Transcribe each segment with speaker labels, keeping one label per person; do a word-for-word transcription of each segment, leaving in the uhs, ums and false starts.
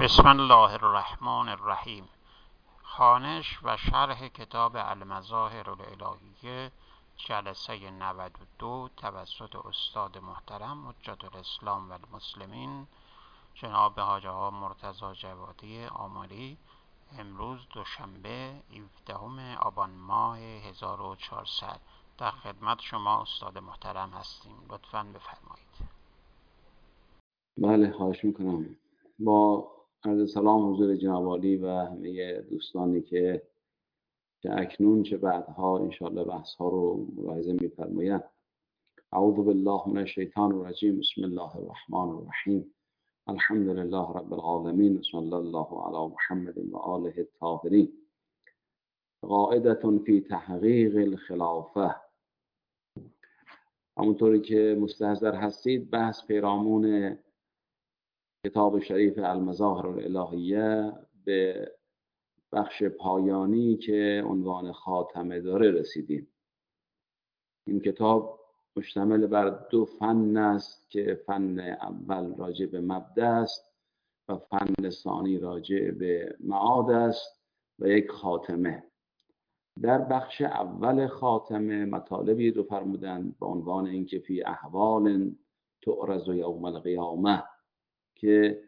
Speaker 1: بسم الله الرحمن الرحیم. خوانش و شرح کتاب المظاهر الالهیه، جلسه نود و دو توسط استاد محترم حجت الاسلام و المسلمین جناب حاجی آقا مرتضی جوادی آملی. امروز دوشنبه هفدهم آبان ماه هزار و چهارصد در خدمت شما استاد محترم هستیم. لطفاً بفرمایید.
Speaker 2: بله، خواهش میکنم. با عرض سلام حضور جناب عالی و همه دوستانی که چه اکنون چه بعدها انشاءالله بحث ها رو ملاحظه میفرمایند. اعوذ بالله من الشیطان الرجیم. بسم الله الرحمن الرحیم. الحمد لله رب العالمین. صلی الله علی محمد و آله الطاهرین. قاعدة فی تحقیق الخلافه. همونطوری که مستحضر هستید، بحث پیرامون کتاب شریف المظاهر الالهیه به بخش پایانی که عنوان خاتمه داره رسیدیم. این کتاب مشتمل بر دو فن است که فن اول راجع به مبدأ است و فن ثانی راجع به معاد است و یک خاتمه. در بخش اول خاتمه مطالبی رو فرمودند به عنوان اینکه فی احوال تعرض یوم القیامه که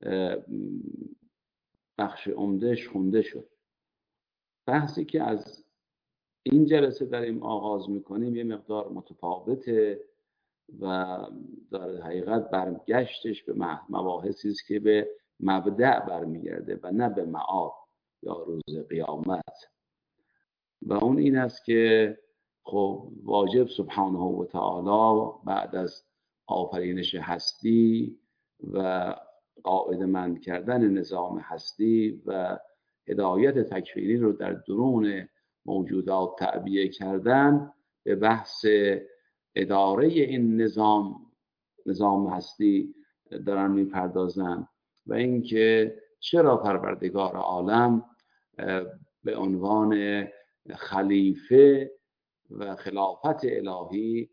Speaker 2: بخش عمدهش خونده شد. بحثی که از این جلسه داریم آغاز میکنیم یه مقدار متفاوته و در حقیقت برگشتش به مباحثی است که به مبدأ برمیگرده و نه به معاد یا روز قیامت. و اون این است که خب واجب سبحانه و تعالی بعد از آفرینش هستی و قاعده‌مند کردن نظام هستی و هدایت تکوینی رو در درون موجودات تعبیه کردن، به بحث اداره این نظام نظام هستی دارن میپردازن و اینکه چرا پروردگار عالم به عنوان خلیفه و خلافت الهی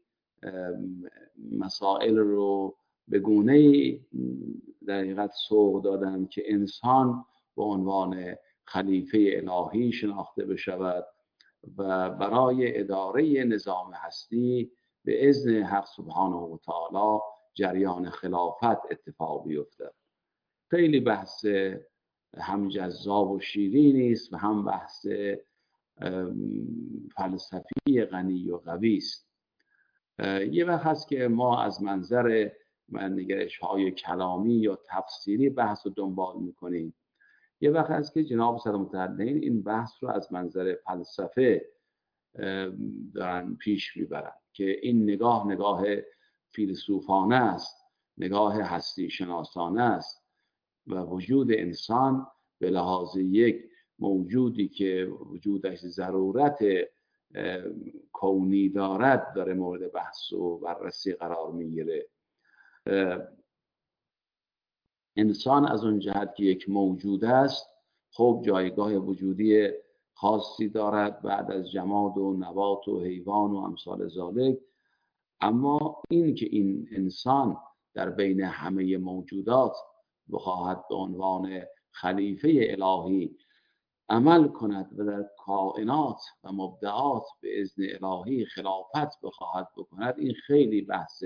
Speaker 2: مسائل رو به گونه‌ای در حقیقت سوق دادن که انسان به عنوان خلیفه الهی شناخته بشود و برای اداره نظام هستی به اذن حق سبحانه و تعالی جریان خلافت اتفاق بیفته. خیلی بحث هم جذاب و شیرینی است و هم بحث فلسفی غنی و قوی است. یه وقت هست که ما از منظر نگرش‌های کلامی یا تفسیری بحث رو دنبال میکنیم. یه وقت هست که جناب صدر متعلین این بحث رو از منظر فلسفه دارن پیش میبرن که این نگاه نگاه فیلسوفانه است، نگاه هستی شناسانه است و وجود انسان به لحاظ یک موجودی که وجودش ضرورت کونی دارد داره مورد بحث و بررسی قرار میگیره. انسان از اون جهت که یک موجود است، خب جایگاه وجودی خاصی دارد بعد از جماد و نبات و حیوان و امثال ذالک، اما این که این انسان در بین همه موجودات بخواهد به عنوان خلیفه الهی عمل کند و در کائنات و مبدعات به اذن الهی خلافت بخواهد بکند، این خیلی بحث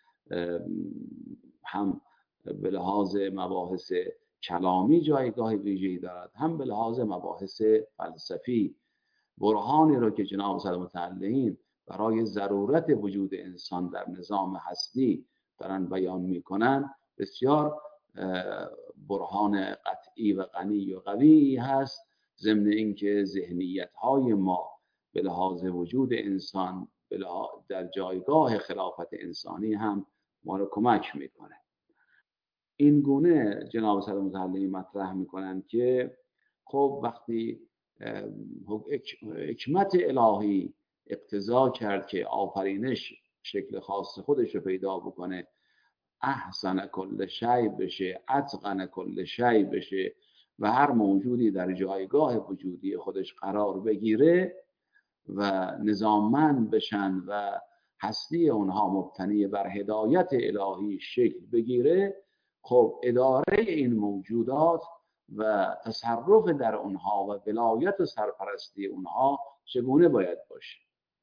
Speaker 2: هم به لحاظ مباحث کلامی جایگاه ویژه‌ای دارد، هم به لحاظ مباحث فلسفی. برهانی رو که جناب صدر متعلین برای ضرورت وجود انسان در نظام هستی دارن بیان میکنن بسیار برهان قطعی و غنی و قوی هست، ضمن اینکه ذهنیت‌های ما به لحاظ وجود انسان در جایگاه خلافت انسانی هم ما رو کمک میکنه. این گونه جناب صدر متعلین مطرح میکنن که خب وقتی حکمت الهی اقتضا کرد که آفرینش شکل خاص خودش رو پیدا بکنه، احسن کل شیء بشه، اتقن کل شیء بشه و هر موجودی در جایگاه وجودی خودش قرار بگیره و نظاممند بشن و هستی اونها مبتنی بر هدایت الهی شکل بگیره، خب اداره این موجودات و تصرف در اونها و ولایت و سرپرستی اونها چگونه باید باشه؟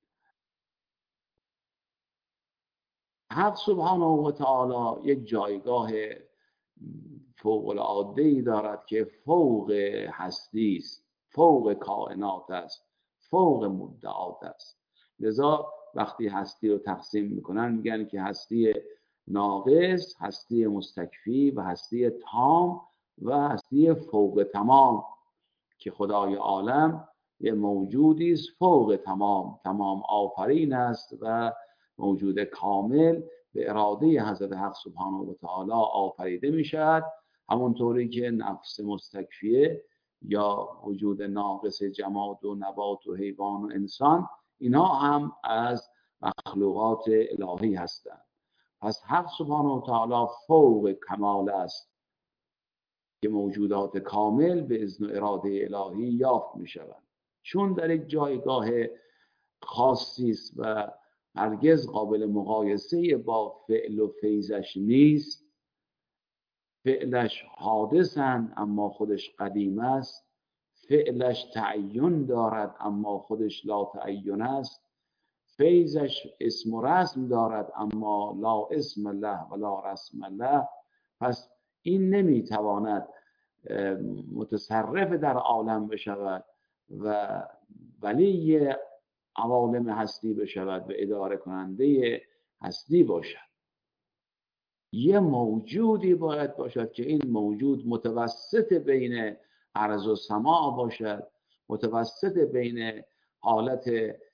Speaker 2: حق سبحانه و تعالی یک جایگاه فوق العاده دارد که فوق هستی است، فوق کائنات است، فوق مبدعات است. لذا وقتی هستی رو تقسیم میکنن میگن که هستی ناقص، هستی مستکفی و هستی تام و هستی فوق تمام، که خدای عالم یه موجودی است فوق تمام، تمام آفرین است و موجود کامل به اراده حضرت حق سبحانه و تعالی آفریده می شود. همونطوری که نفس مستکفیه یا وجود ناقص جماد و نبات و حیوان و انسان، اینا هم از مخلوقات الهی هستند. پس حق سبحانه و تعالی فوق کمال است که موجودات کامل به اذن و اراده الهی یافت می شود. چون در یک جایگاه خاصی است و هرگز قابل مقایسه با فعل و فیضش نیست. فعلش حادثن اما خودش قدیم است، فعلش تعین دارد اما خودش لا تعین است، فیضش اسم و رسم دارد اما لا اسم له و لا رسم له. پس این نمیتواند متصرف در عالم بشود و ولی عوالم هستی بشود و اداره کننده هستی باشد. یه موجودی باید باشد که این موجود متوسط بین ارض و سماع باشد، متوسط بین حالت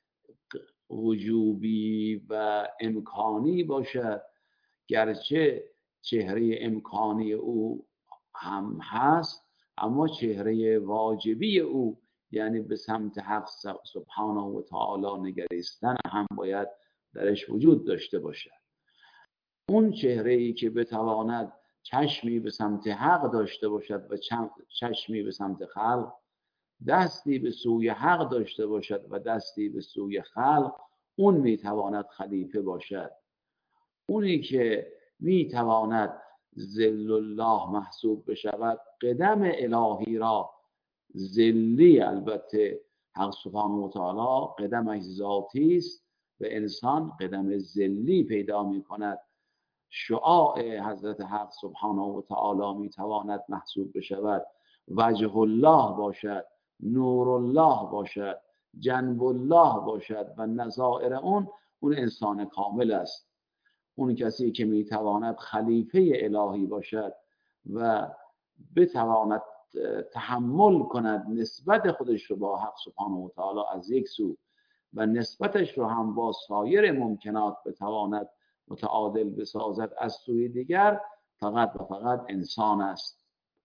Speaker 2: وجوبی و امکانی باشد، گرچه چهره امکانی او هم هست اما چهره واجبی او، یعنی به سمت حق سبحانه و تعالی نگریستن، هم باید درش وجود داشته باشد. اون چهره‌ای که بتواند چشمی به سمت حق داشته باشد و چشمی به سمت خلق، دستی به سوی حق داشته باشد و دستی به سوی خلق، اون میتواند خلیفه باشد. اونی که میتواند ذل الله محسوب بشود، قدم الهی را ذلی، البته حق سبحانه و تعالی قدمش ذاتی است و انسان قدم ذلی پیدا میکند. شعاع حضرت حق سبحانه و تعالی میتواند محسوب بشود، وجه الله باشد، نور الله باشد، جنب الله باشد و نظائر اون اون انسان کامل است. اون کسی که میتواند خلیفه الهی باشد و بتواند تحمل کند نسبت خودش رو با حق سبحانه و تعالی از یک سو و نسبتش رو هم با سایر ممکنات بتواند متعادل بسازد از سوی دیگر، فقط و فقط انسان است.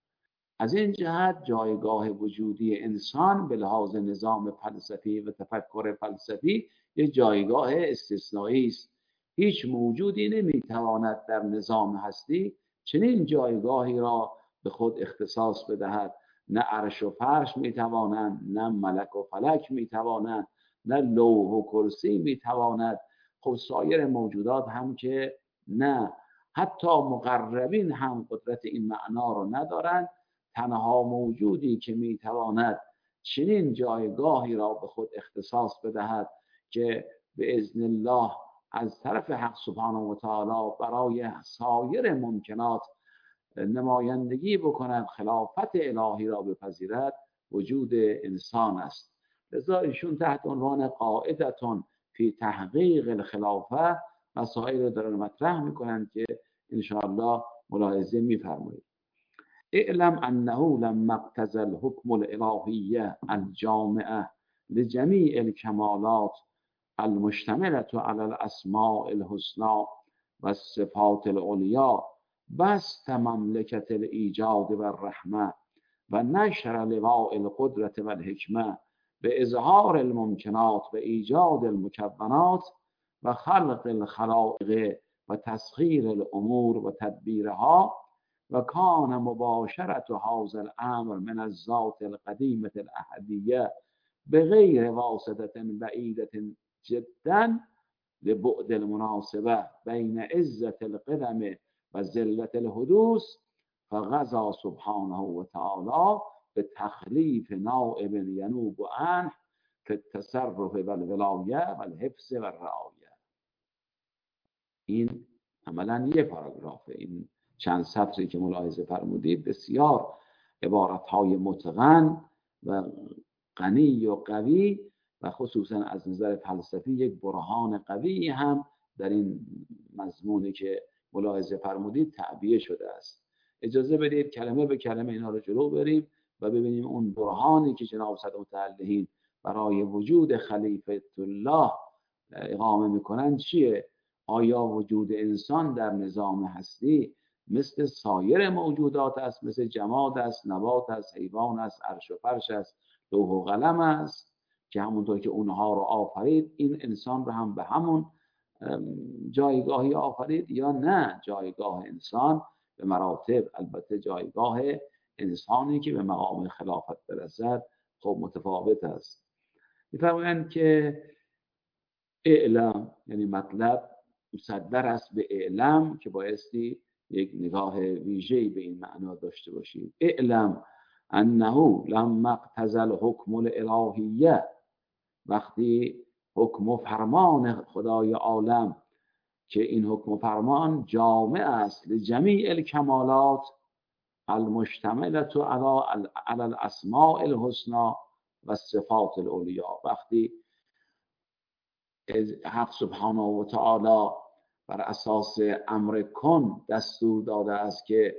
Speaker 2: از این جهت جایگاه وجودی انسان به لحاظ نظام فلسفی و تفکر فلسفی یک جایگاه استثنایی است. هیچ موجودی نمیتواند در نظام هستی چنین جایگاهی را به خود اختصاص بدهد. نه عرش و فرش میتوانند، نه ملک و فلک میتوانند، نه لوح و کرسی میتواند. خب سایر موجودات هم که نه، حتی مقربین هم قدرت این معنا رو ندارند. تنها موجودی که میتواند چنین جایگاهی را به خود اختصاص بدهد که به اذن الله از طرف حق سبحانه و تعالی برای سایر ممکنات نمایندگی بکند، خلافت الهی را بپذیرد، وجود انسان است. لذا ایشون تحت عنوان قاعدتون فی تحقیق الخلافه مسائل رو دارن مطرح میکنند که انشاءالله ملاحظه میفرمایید. اعلم انه لما اقتضى الحكم الالهی الجامعه لجمیع الکمالات المشتملة على الاسماء الحسنى والصفات العليا بسط مملكة الإيجاد والرحمة ونشر لواء القدرة والحكمة بإظهار الممكنات وإيجاد المكونات وخلق الخلائق وتسخير الأمور وتدبيرها، وكان مباشرة هذا الأمر من الذات القديمة الأحدية بغير واسطة بعيدة جدا لبعد المناسبة بين عزة القدم و ذلت الحدوث، فغزا سبحانه و تعالی به تخلیف نائب ینوب عنه فی التصرف و الولایه و الحفظ و الرعایه. این عملا یه پاراگرافه. این چند سطری که ملاحظه فرمودید بسیار عبارتهای متقن و غنی و قوی و خصوصا از نظر فلسفی یک برهان قوی هم در این مضمونی که ملاحظه فرمودید تعبیه شده است. اجازه بدید کلمه به کلمه اینا رو جلو بریم و ببینیم اون برهانی که جناب صدرمتعلهین برای وجود خلیفه الله اقامه میکنن چیه؟ آیا وجود انسان در نظام هستی مثل سایر موجودات است، مثل جماد است، نبات است، حیوان است، عرش و فرش است، لوح و قلم است که همونطور که اونها رو آفرید این انسان رو هم به همون جایگاهی آفرید، یا نه جایگاه انسان به مراتب، البته جایگاه انسانی که به مقام خلافت برسد خب متفاوت است. می‌فرمایند که اعلام یعنی مطلب مصدر است به اعلام که بایستی یک نگاه ویژه‌ای به این معنا داشته باشید. اعلم انه لما اقتضى الحکم الالهیه، وقتی حکم و فرمان خدای عالم که این حکم و فرمان جامع است لجمیع الکمالات المشتملة علی علی الاسماء الحسنى و صفات العلیا، وقتی حق سبحانه و تعالی بر اساس امر کن دستور داده است که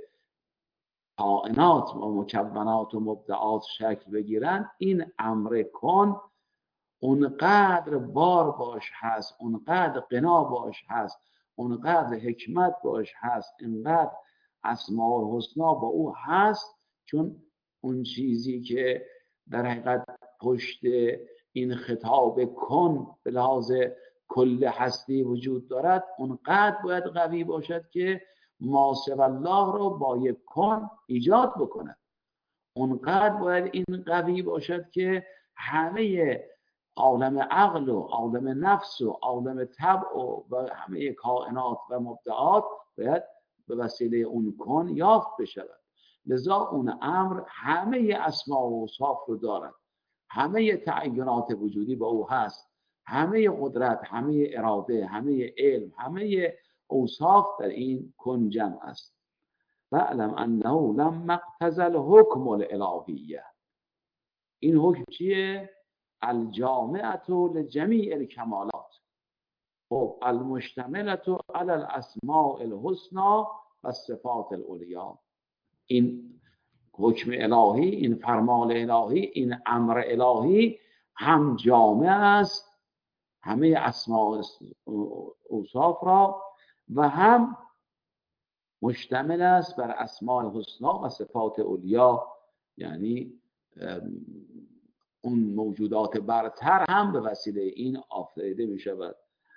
Speaker 2: کائنات و مکونات و مبدعات شکل بگیرن، این امر کن اونقدر بار باش هست، اونقدر غنا باش هست، اونقدر حکمت باش هست، اینقدر اسماء الحسنا با او هست، چون اون چیزی که در حقیقت پشت این خطاب کن به لحاظ کل هستی وجود دارد اونقدر باید قوی باشد که ما سوی الله رو با یک کن ایجاد بکند. اونقدر باید این قوی باشد که همه عالم عقل و عالم نفس و عالم طبع و همه کائنات و مبدعات باید به وسیله اون کن یافت بشود. لذا اون امر همه اسماء و اوصاف رو دارد، همه تعینات وجودی با او هست، همه قدرت، همه اراده، همه علم، همه اوصاف در این کن جمع است. فاعلم انه لما اقتضى الحکم الالهیه، این حکم چیه؟ الجامعة لجمیع الکمالات، خب المشتملة علی الاسماء الحسنى و صفات العلیا. این حکم الهی، این فرمان الهی، این امر الهی هم جامع است همه اسماء اوصاف را و هم مشتمل است بر اسماء حسنا و صفات علیا، یعنی اون موجودات برتر هم به وسیله این آفریده می شود.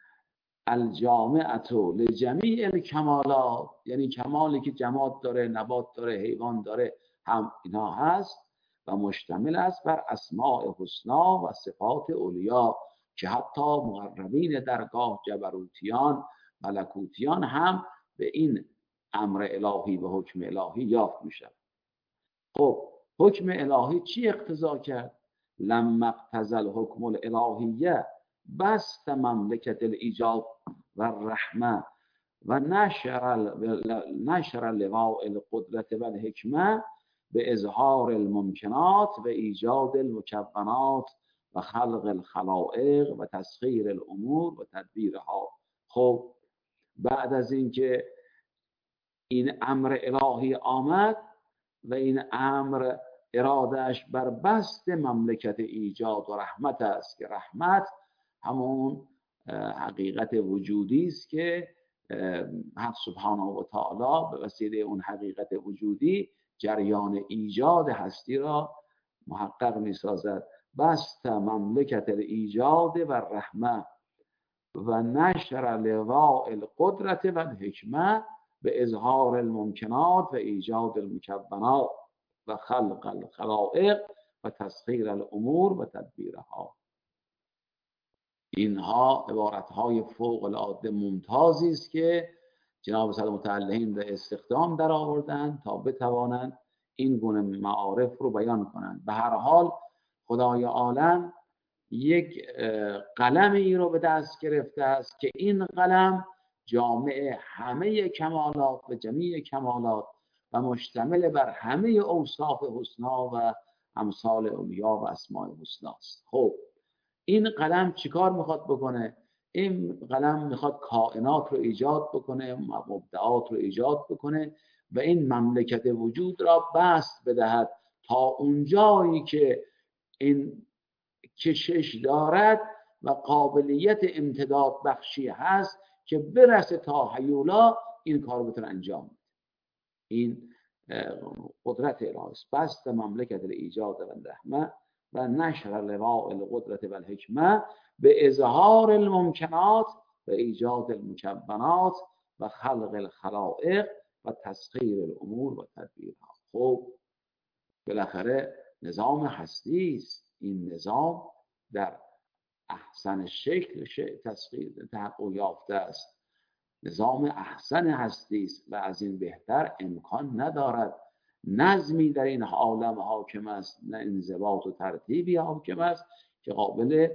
Speaker 2: الجامعة لجمیع الکمالات، یعنی کمالی که جماد داره، نبات داره، حیوان داره، هم اینا هست و مشتمل است بر اسماء حسنا و صفات علیا که حتی مقربین درگاه جبروتیان، ملکوتیان هم به این امر الهی و حکم الهی یافت میشن. خب حکم الهی چی اقتضا کرد؟ لما اقتضى الحکم الالهیه بست مملکت الایجاد و الرحمه و نشر نشر لواء القدرت و الحکمه به اظهار الممکنات و ایجاد المکونات و خلق الخلائق و تسخیر الامور و تدبیرها. خب بعد از اینکه این امر الهی آمد و این امر ارادهش بر بست مملکت ایجاد و رحمت است که رحمت همون حقیقت وجودی است که حق سبحانه و تعالی به وسیله اون حقیقت وجودی جریان ایجاد هستی را محقق می سازد. بست مملکت ایجاد و رحمت و نشر لواء القدرت و الحکمه به اظهار الممکنات و ایجاد المکونات و خلق الخلائق و تسخیر الامور و تدبیرها. اینها عبارتهای فوق العاده ممتازی است که جناب صدر متعلهین به استخدام در آوردن تا بتوانند این گونه معارف رو بیان کنند. به هر حال خدای عالم یک قلمی رو به دست گرفته است که این قلم جامع همه کمالات و جمیع کمالات و مشتمل بر همه اوصاف حسنا و امثال اولیا و اسماء حسنا است. خب این قلم چیکار میخواد بکنه؟ این قلم میخواد کائنات رو ایجاد بکنه، مبدعات رو ایجاد بکنه و این مملکت وجود را بست بدهد تا اونجایی که این کشش دارد و قابلیت امتداد بخشی هست که برسه تا هیولا این کار بتونه انجام بده. این قدرت الهی است. بست مملکت الایجاد و الرحمه و نشر لواء القدرت و الحکمه به اظهار الممکنات و ایجاد المکونات و خلق الخلائق و تسخیر الامور و تدبیرها. خب بالاخره نظام هستی است. این نظام در احسن شکل تسخیر تحقق یافته است. نظام احسن هستی است و از این بهتر امکان ندارد. نظمی در این عالم حاکم است، نه انضباط و ترتیبی حاکم است که قابل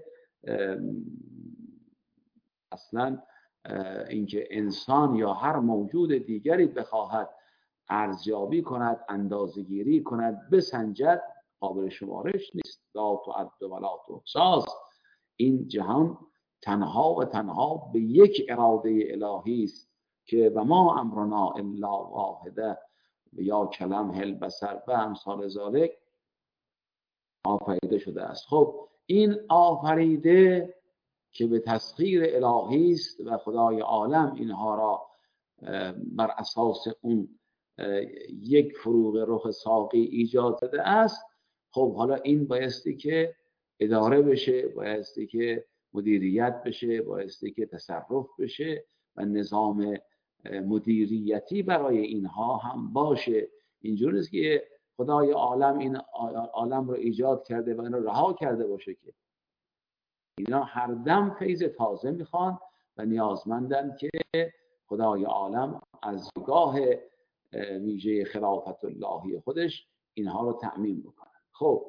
Speaker 2: اصلا اینکه انسان یا هر موجود دیگری بخواهد ارزیابی کند، اندازه‌گیری کند، بسنجد، قابل شمارش نیست. لا تعد ولا تحصی. این جهان تنها و تنها به یک اراده الهی است که و ما امرنا الا واحده یا کلم هل بصر و امثال ذالک آفریده شده است. خب این آفریده که به تسخیر الهی است و خدای عالم اینها را بر اساس اون یک فروغ رخ ساقی ایجاد داده است. خب حالا این بایستی که اداره بشه، بایستی که مدیریت بشه، بایستی که تصرف بشه و نظام مدیریتی برای اینها هم باشه. اینجور نیست که خدای عالم این عالم رو ایجاد کرده و این رو رها کرده باشه، که اینا هر دم فیض تازه میخوان و نیازمندن که خدای عالم از گاه ویژه خلافت اللهی خودش اینها رو تأمین بکنه. خب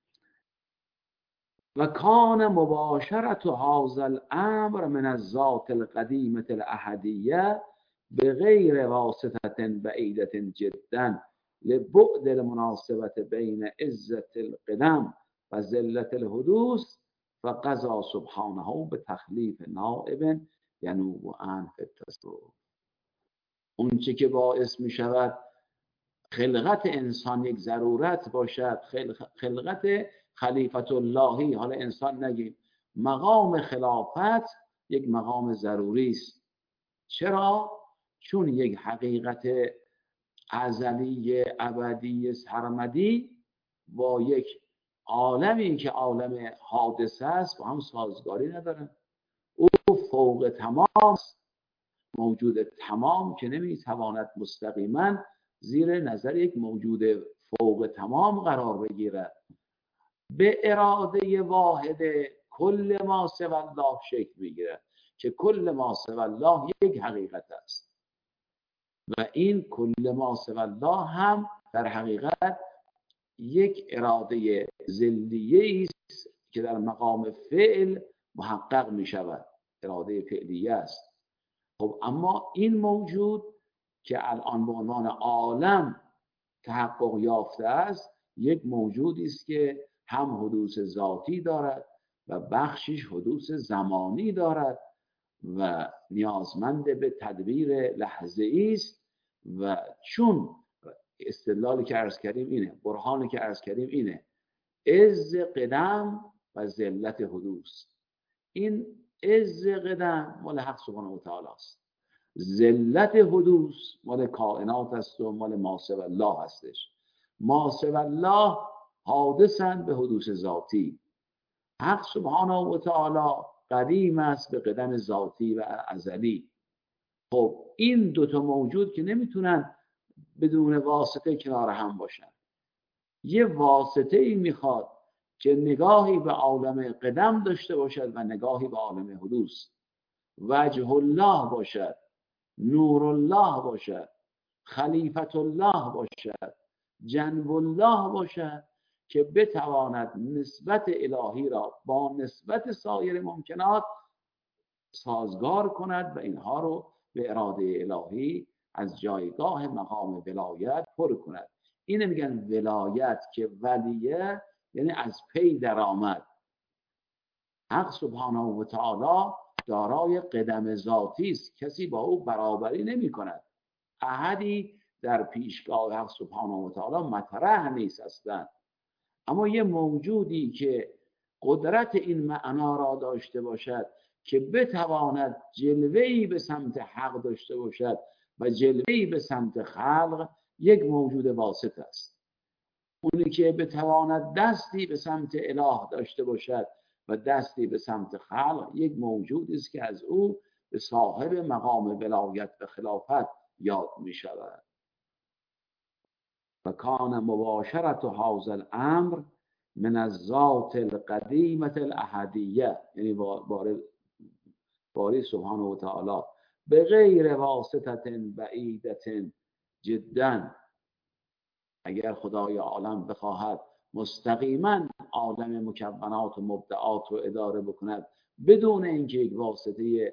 Speaker 2: و کان مباشرت هذا الامر من الذات القدیمه الاحدیه بغیر واسطه بعیده جدا لبعد المناسبت بین عزت القدم و ذلت الحدوث فقضا سبحانه به تخلیف نائب ینوب عنه فی التصرف. اون چه که باعث می شود خلقت انسان یک ضرورت باشد، خلقت خلیفت اللهی، حالا انسان نگیم، مقام خلافت یک مقام ضروری است. چرا؟ چون یک حقیقت ازلی ابدی سرمدی با یک عالمی که عالم حادثه است با هم سازگاری ندارن. او فوق تمام، موجود تمام که نمیتواند مستقیما زیر نظر یک موجود فوق تمام قرار بگیرد. به اراده واحد کل ما سوی الله شکل میگیرد که کل ما سوی الله یک حقیقت است و این کل ما سوی الله هم در حقیقت یک اراده ذلیه است که در مقام فعل محقق می شود، اراده فعلیه است. خب اما این موجود که الان به عنوان عالم تحقق یافته است یک موجودی است که هم حدوث ذاتی دارد و بخشش حدوث زمانی دارد و نیازمند به تدبیر لحظه‌ای است. و چون استدلالی که عرض کردیم اینه، برهانی که عرض کردیم اینه، عز قدم و ذلت حدوث. این عز قدم مال حق سبحانه و تعالی است، ذلت حدوث مال کائنات است و مال ما سوی الله هستش. ما سوی الله حادثند به حدوث ذاتی. حق سبحانه و تعالی قدیم است به قدم ذاتی و ازلی. خب این دوتا موجود که نمیتونن بدون واسطه کنار هم باشن. یه واسطه ای میخواد که نگاهی به عالم قدم داشته باشد و نگاهی به عالم حدوث. وجه الله باشد نور الله باشد، خلیفت الله باشد، جنب الله باشد که بتواند نسبت الهی را با نسبت سایر ممکنات سازگار کند و اینها رو به اراده الهی از جایگاه مقام ولایت پر کند. اینه میگن ولایت که ولیه یعنی از پی در آمد. حق سبحانه و تعالی دارای قدم ذاتی است، کسی با او برابری نمی کند. احدی در پیشگاه حق سبحانه و تعالی مطرح نیست اصلا. اما یه موجودی که قدرت این معنا را داشته باشد که بتواند جلوه‌ای به سمت حق داشته باشد و جلوه‌ای به سمت خلق، یک موجود واسط است. اونی که بتواند دستی به سمت اله داشته باشد و دستی به سمت خلق، یک موجودی است که از او به صاحب مقام ولایت و خلافت یاد می شود. و کان مباشرت هذا الامر من الذات القدیمه الاحدیه، یعنی باره باری سبحانه و تعالی به غیر واسطه بعیدة جدا، اگر خدای عالم بخواهد مستقیما عالم مکونات و مبدعات رو اداره بکند بدون اینکه یک واسطه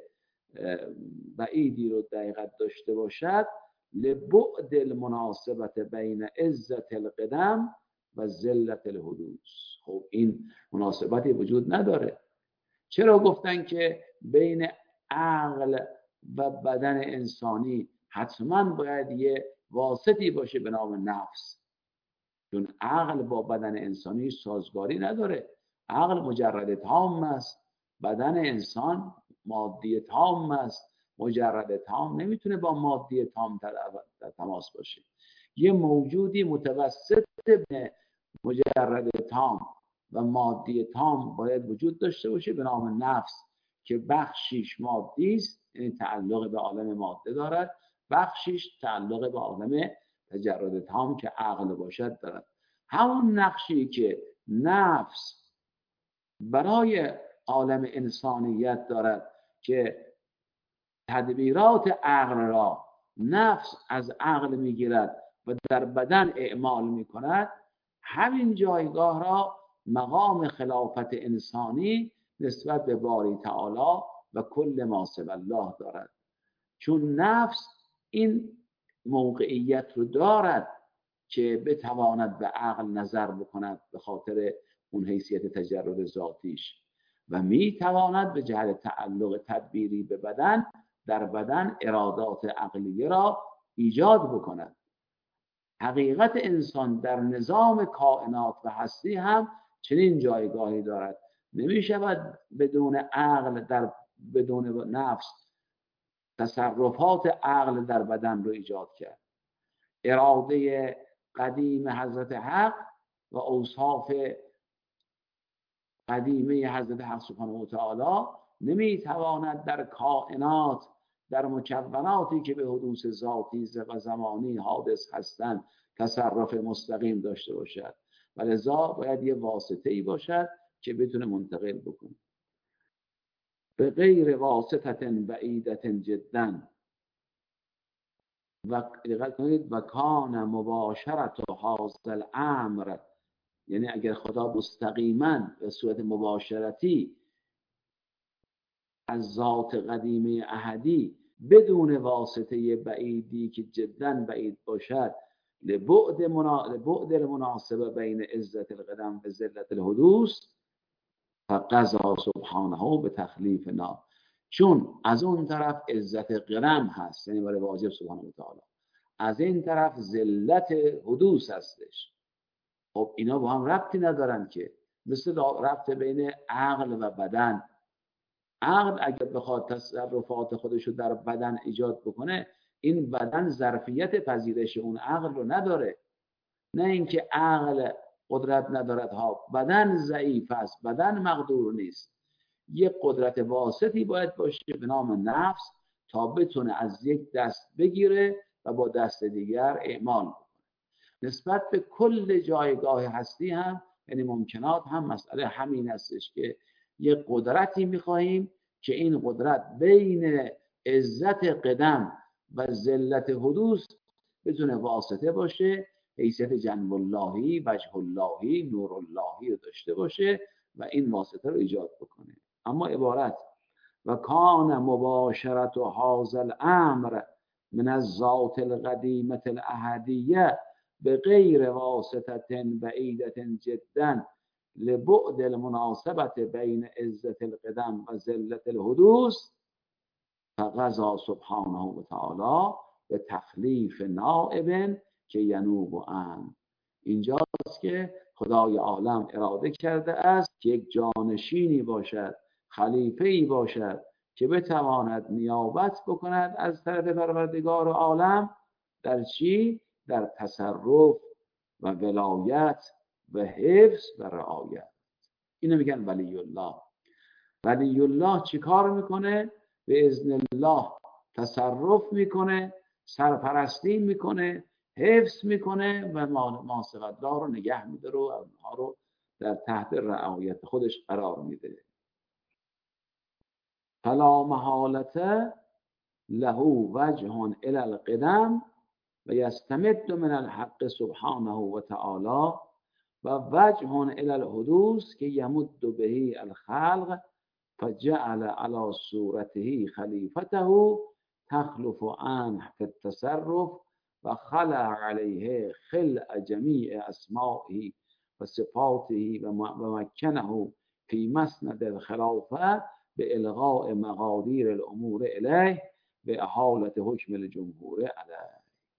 Speaker 2: بعیدی رو دقیقت داشته باشد، لبعد المناسبت بین عزت القدم و ذلت الحدوث. خب این مناسبتی وجود نداره. چرا گفتن که بین عقل و بدن انسانی حتما باید یه واسطی باشه به نام نفس؟ چون عقل با بدن انسانی سازگاری نداره. عقل مجرد تام است، بدن انسان مادی تام است. مجرد تام نمیتونه با مادی تام در تماس باشه. یه موجودی متوسط بین مجرد تام و مادی تام باید وجود داشته باشه به نام نفس که بخشیش مادی است، یعنی تعلق به عالم ماده دارد، بخشیش تعلق به عالم تجرد تام که عقل باشد دارد. همون نقشی که نفس برای عالم انسانیت دارد که تدبیرات عقل را نفس از عقل میگیرد و در بدن اعمال میکند، همین جایگاه را مقام خلافت انسانی نسبت به باری تعالی و کل ما سوی الله دارد. چون نفس این موقعیت رو دارد که بتواند به عقل نظر بکند به خاطر اون حیثیت تجرد ذاتیش و میتواند به جهت تعلق تدبیری به بدن در بدن ارادات عقلیه را ایجاد بکند. حقیقت انسان در نظام کائنات و هستی هم چنین جایگاهی دارد. نمی شود بدون عقل در بدون نفس تصرفات عقل در بدن رو ایجاد کرد. اراده قدیم حضرت حق و اوصاف قدیمه حضرت حق سبحانه و تعالی نمی تواند در کائنات، در مکوناتی که به حدوث ذاتی و زمانی حادث هستند تصرف مستقیم داشته باشد و لذا باید یه واسطه‌ای باشد که بتونه منتقل بکنه. به غیر واسطه بعیدة جدا و دقت کنید و کان مباشرت هذا الامر، یعنی اگر خدا مستقیما به صورت مباشرتی از ذات قدیمه احدی بدون واسطه بعیدی که جدا بعید باشد لبعد منا... لبعد المناسبه بین عزت القدم و ذلت الحدوث فقضا سبحانه به تخلیفنا، چون از اون طرف عزت قدم هست یعنی برای واجب سبحانه و تعالی، از این طرف ذلت حدوث هستش. خب اینا با هم ربطی ندارن که، مثل ربط بین عقل و بدن. عقل اگر بخواد تصرفات خودشو در بدن ایجاد بکنه، این بدن ظرفیت پذیرش اون عقل رو نداره. نه اینکه عقل قدرت ندارد ها، بدن ضعیف است، بدن مقدور نیست. یک قدرت واسطی باید باشه به نام نفس تا بتونه از یک دست بگیره و با دست دیگر اعمال بکنه. نسبت به کل جایگاه هستی هم یعنی ممکنات هم مسئله همین هستش که یک قدرتی میخواهیم که این قدرت بین عزت قدم و ذلت حدوث بتونه واسطه باشه، حیثیت جنب اللهی، وجه اللهی، نور اللهی رو داشته باشه و این واسطه رو ایجاد بکنه. اما عبارت و کان مباشرت و هذا الامر من الذات القدیمه الاحدیه به غیر واسطه بعیدة جدا لبعد المناسبت بین عزت القدم و ذلت الحدوث، فقضا سبحانه و تعالی به تخلیف نائب که ینوب عنه. اینجاست که خدای عالم اراده کرده است که یک جانشینی باشد، خلیفه‌ای باشد که بتواند نیابت بکند از طرف پروردگار عالم در چی؟ در تصرف و ولایت و حفظ و رعایت. اینو میگن ولی الله. ولی الله چی کار میکنه؟ به اذن الله تصرف میکنه، سرپرستی میکنه، حفظ میکنه و ماسقدار رو نگه میداره و اونها رو در تحت رعایت خودش قرار میده. فلا محالته له وجه الی القدم و یستمد من الحق سبحانه و تعالی و وجه الی الحدوث که یمد به الخلق فجعل على صورته خلیفته تخلف عنه في التصرف و خلع علیه خلع جمیع اسمائه و صفاته و مکنه فی مسند الخلافه به الغاء مقادیر الامور الیه به احالت حکم الجمهور علیه.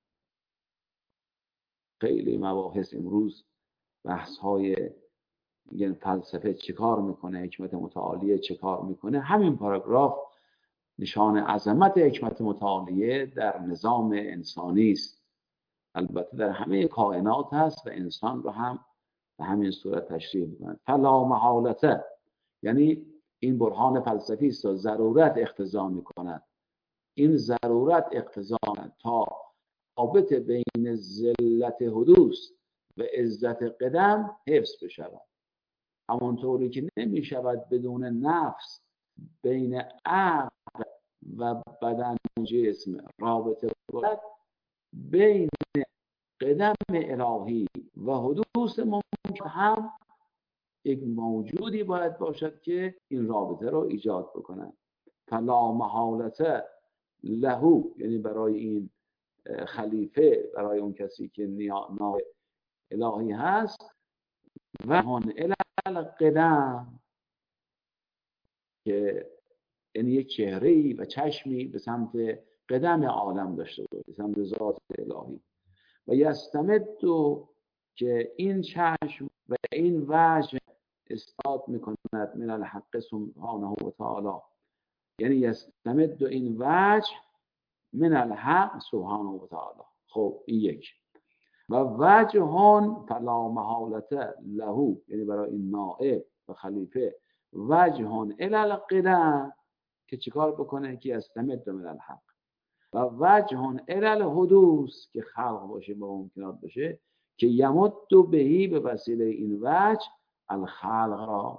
Speaker 2: خیلی مباحث امروز بحث های یعنی فلسفه چیکار میکنه، حکمت متعالیه چیکار میکنه. همین پاراگراف نشان عظمت حکمت متعالیه در نظام انسانی است. البته در همه کائنات هست و انسان رو هم به همین صورت تشریح میکنه. فلا محالته یعنی این برهان فلسفی است و ضرورت اقتضا میکند، این ضرورت اقتضا تا رابط بین ذلت حدوث و عزت قدم حفظ بشود. همانطوری که نمی شود بدون نفس بین عقل و بدن جسم رابطه باشد، بین قدم الهی و حدوث ممکن هم یک موجودی باید باشد که این رابطه رو ایجاد بکنه. فلا محالته له یعنی برای این خلیفه، برای اون کسی که نائب الهی هست، و هون القدم که یعنی یک چهره‌ای و چشمی به سمت قدم عالم داشته باشه، به سمت ذات الهی. و یستمد که این چشم و این وجه استاد میکند من الحق سبحانه و تعالی، یعنی یستمد این وجه من الحق سبحانه و تعالی. خب این یک. و وجهان فلا محالته له یعنی برای این نائب و خلیفه وجهان الی القدم که چیکار بکنه؟ که یستمد من الحق. و وجهان الی الحدوث که خلق باشه با ممکنات باشه که یمد بهی به وسیله این وجه الخلق را.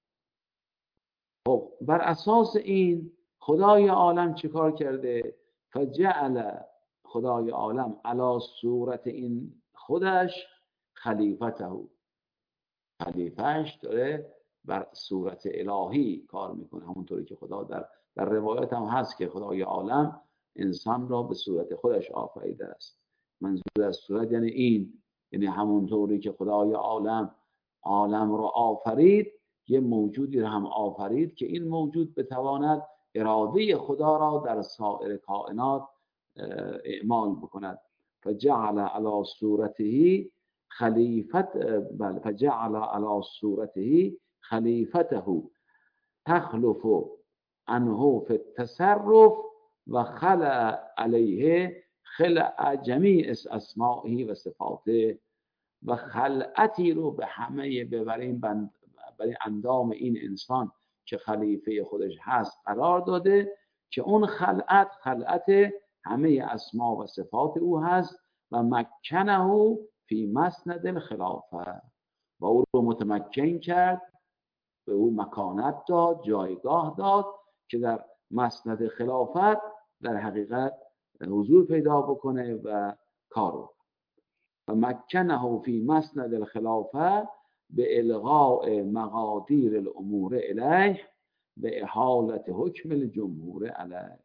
Speaker 2: خب بر اساس این خدای عالم چیکار کرده؟ فجعل خدای عالم علی صورت این خودش خلیفته، خلیفهش داره بر صورت الهی کار میکنه. همونطوری که خدا در در روایت هم هست که خدای عالم انسان را به صورت خودش آفریده است. منظور از صورت یعنی این، یعنی همونطوری که خدای عالم عالم را آفرید، یه موجودی را هم آفرید که این موجود بتواند اراده خدا را در سایر کائنات اعمال بکند. فجعل علی صورته خلیفت بل فجعل علی صورته خلیفته تخلف عنه فی التصرف و خلع علیه خلع جمیع اسمائه و صفاته. و خلعتی رو به همه ببرین برای اندام این انسان که خلیفه خودش هست قرار داده که اون خلعت خلعت همه اسما و صفات او هست و مکنه فی مسند الخلافه و او رو متمکن کرد، به او مکانت داد، جایگاه داد که در مسند خلافت در حقیقت حضور پیدا بکنه و کار بکنه. و مکنه فی مسند الخلافه به الغاء مقادیر الامور الیه به احالت حکم الجمهور علیه.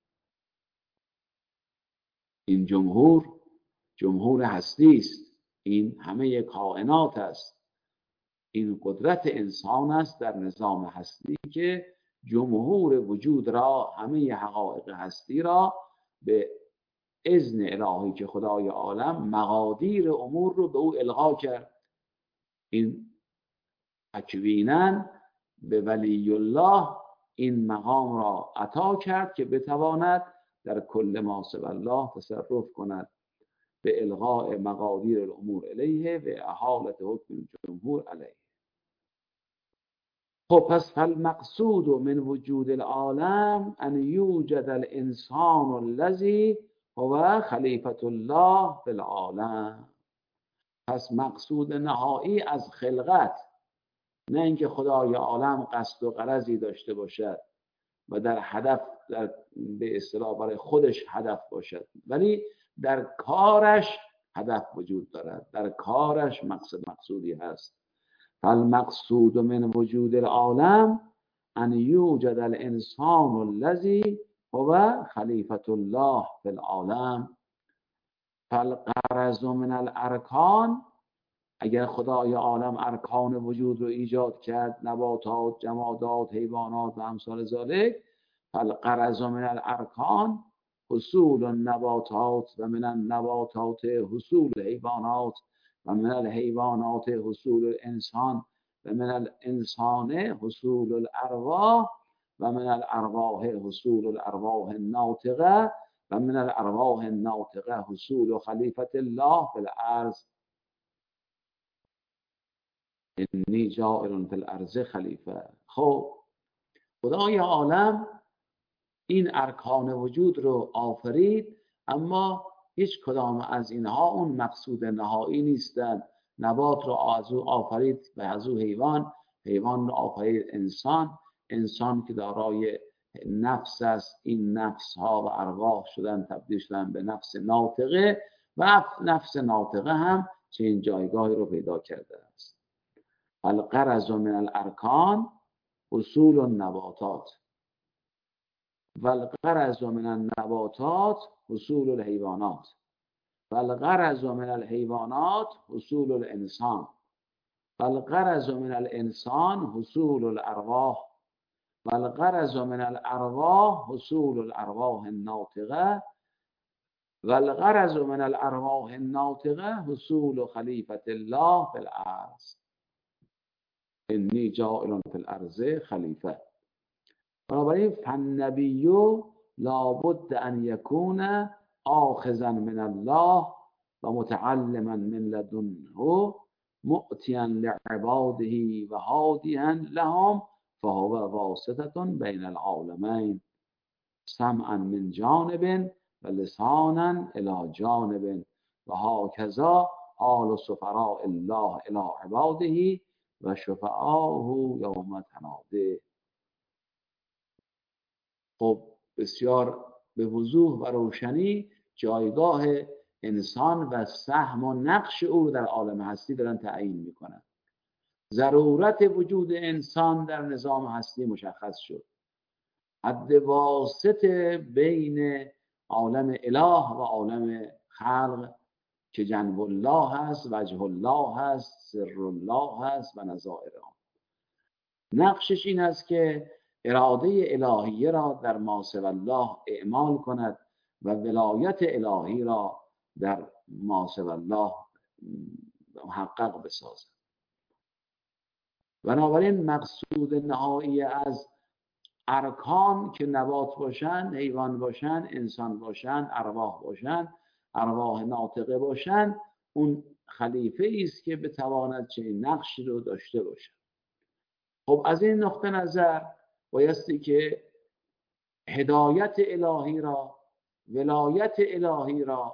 Speaker 2: این جمهور جمهور هستی است، این همه کائنات است، این قدرت انسان است در نظام هستی که جمهور وجود را، همه حقایق هستی را به اذن الهی که خدای عالم مقادیر امور رو به او القا کرد. این تکویناً به ولی الله این مقام را عطا کرد که بتواند در کل ما سوی الله تصرف کند به الغاء مقادیر الامور الیه و احالت حکم الجمهور علیه. خب پس فالمقصود من وجود العالم ان یوجد الانسان الذی هو خلیفة الله فی العالم. پس مقصود نهایی از خلقت، نه اینکه خدای عالم قصد و غرضی داشته باشد و در هدف در به اصطلاح برای خودش هدف باشد، ولی در کارش هدف وجود دارد، در کارش مقصد مقصودی هست. فالمقصود من وجود العالم ان یوجد الانسان الذی هو خلیفة الله فی العالم. فالغرض من الارکان، اگر خدای عالم ارکان وجود رو ایجاد کرد، نباتات، جمادات، حیوانات و امثال ذالک، فالغرض من الارکان حصول النباتات و من النباتات حصول حیوانات و من الحیوانات حصول الانسان و من الانسان حصول الارواح و من الارواح حصول الارواح الناطقه و من الارواح الناطقه حصول خلیفة الله فی الارض. انی جاعل فی الارض خلیفه. خب خدای عالم این ارکان وجود رو آفرید، اما هیچ کدام از اینها اون مقصود نهایی نیستند. نبات رو از او آفرید و از او حیوان، حیوان رو آفرید انسان، انسان که دارای نفس است، این نفس ها و ارواح شدن تبدیل شدن به نفس ناطقه و نفس ناطقه هم چنین جایگاهی رو پیدا کرده است. الغرض من الارکان حصول النباتات والغرض من النباتات حصول الحیوانات والغرض من الحیوانات حصول الانسان والغرض من الانسان حصول الارواح والغرض من الارواح حصول الارواح الناطقه والغرض من الارواح الناطقه حصول خلیفة الله فی الارض. انی جاعل فی الارض خلیفه. بنابراین فالنبی لابد ان یکون آخذا من الله و متعلما من لدنه مؤتیا لعباده و هادیا لهم فهو واسطة بین العالمین سمعا من جانب و لسانا الی جانب و هکذا حال سفراء الله الی عباده و شفعاه یوم تناده. خب بسیار به وضوح و روشنی جایگاه انسان و سهم و نقش او در عالم هستی دارن تعیین میکنن. ضرورت وجود انسان در نظام هستی مشخص شد. حد واسط بین عالم اله و عالم خلق که جنب الله هست، وجه الله هست، سر الله هست و نظائر آن. نقشش این است که اراده الهیه را در ما سوی الله اعمال کند و ولایت الهی را در ما سوی الله محقق بسازد. بنابراین مقصود نهایی از ارکان که نبات باشن، حیوان باشن، انسان باشن، ارواح باشن، ارواح ناطقه باشن، اون خلیفه است که بتواند چنین نقشی رو داشته باشد. خب از این نقطه نظر بایستی که هدایت الهی را، ولایت الهی را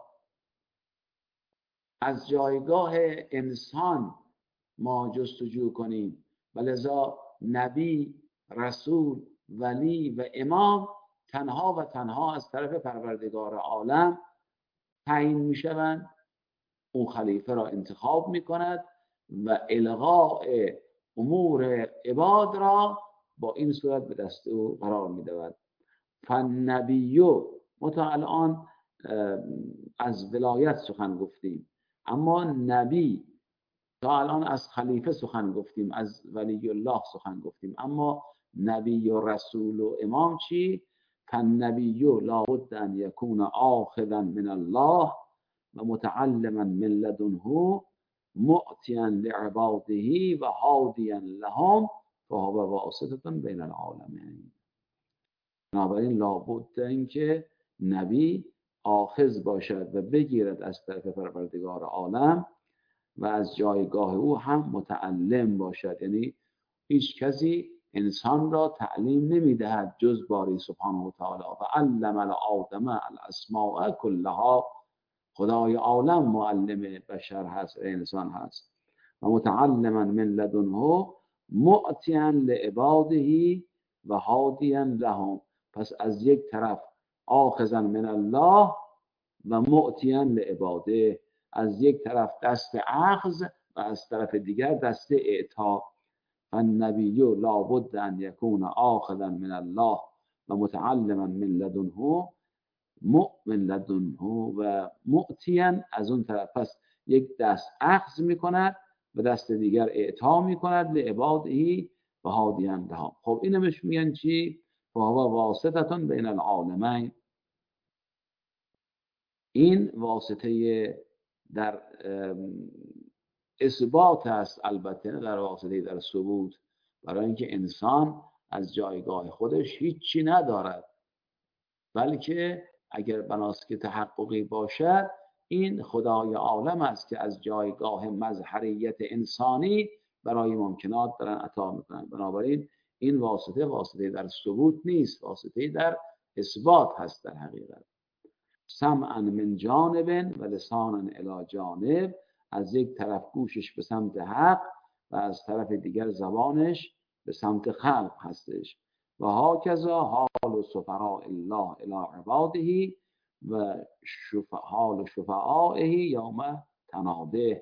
Speaker 2: از جایگاه انسان ما جستجو کنیم و لذا نبی، رسول، ولی و امام تنها و تنها از طرف پروردگار عالم تعیین میشوند. اون خلیفه را انتخاب میکند و الغاء امور عباد را با این صورت به دست او قرار میدهد. فالنبیو، ما تا الان از ولایت سخن گفتیم، اما نبی، تا الان از خلیفه سخن گفتیم، از ولی الله سخن گفتیم، اما نبی و رسول و امام چی؟ فالنبیو لابد ان یکون آخذا من الله و متعلما من لدنه معطیا لعباده و هادیا لهم فهو واسطة بین العالمین. بنابراین لابد اینکه نبی آخذ باشد و بگیرد از طرف پروردگار عالم و از جایگاه او هم متعلم باشد. یعنی هیچ کسی انسان را تعلیم نمیدهد جز باری سبحانه و تعالی. و علم الآدم الاسماء کلها، خدای عالم معلم بشر هست، انسان هست. و متعلما من لدنه معطیا لعباده و هادیا لهم. پس از یک طرف آخذا من الله و معطیا لعباده، از یک طرف دست اخذ و از طرف دیگر دست اعطا. فالنبی لابد ان یکون آخذا من الله و متعلما من لدنه مؤمن لدنه و معطیا، از اون طرف پس یک دست اخذ میکند و دست دیگر اعطا میکند لعباده و هادیا لهم. خب اینو بهش میگن چی؟ فهو واسطة بین العالمین. این واسطه در اثبات است، البته در واسطه در ثبوت، برای اینکه انسان از جایگاه خودش هیچی ندارد، بلکه اگر بناست که تحققی باشد این خدای عالم است که از جایگاه مظهریت انسانی برای ممکنات دارن عطا میکنن. بنابراین این واسطه واسطه در ثبوت نیست، واسطه در اثبات هست در حقیقت. سمعا من جانب و لسانا الی جانب، از یک طرف گوشش به سمت حق و از طرف دیگر زبانش به سمت خلق هستش. و هاکذا حال سفراء الله الی عباده و حال شفعائه یوم تناده.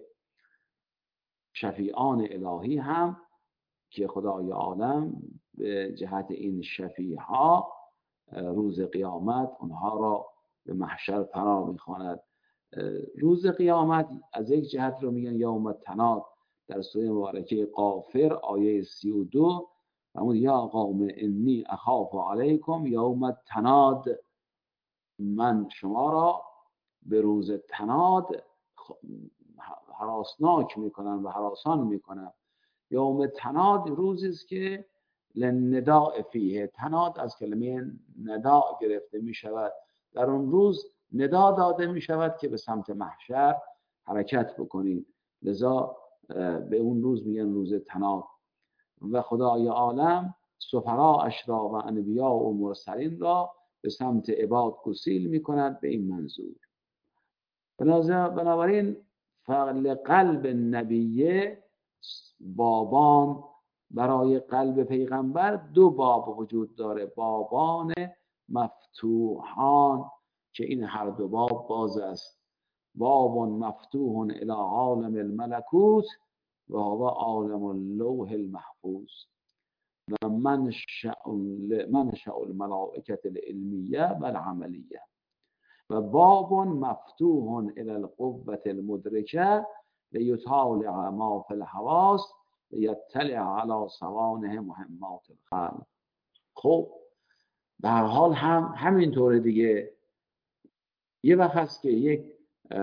Speaker 2: شفیعان الهی هم که خدای عالم به جهت این شفیع ها روز قیامت اونها را به محشر فرا میخواند. روز قیامت از یک جهت رو میگن یوم تناد، در سوره مبارکه غافر آیه سی و دو همون یا قوم انی اخاف علیکم یوم تناد، من شما را به روز تناد هراسناک میکنم و هراسان میکنم. یوم تناد روزی است که لنداء فیه، تناد از کلمه نداء گرفته می شود، در اون روز ندا داده می شود که به سمت محشر حرکت بکنید، لذا به اون روز میگن روز تناد. و خدای عالم سفراء را و انبیاء و مرسلین را به سمت عباد گسیل می کند به این منظور. بنابراین فعل قلب نبیه بابان، برای قلب پیغمبر دو باب وجود داره، بابان مفتوحان که این هر دو باب باز است. باب مفتوح الی عالم الملکوت و هو عالم اللوح المحفوظ و منشأ منشأ الملائکة العلمیه و العملیه. و باب مفتوح الی القوة المدرکه لیطالع ما فی الحواس لیطلع علی صوانح مهمات الخلق. خب به هر حال هم همینطوره دیگه. یه وقت هست که یک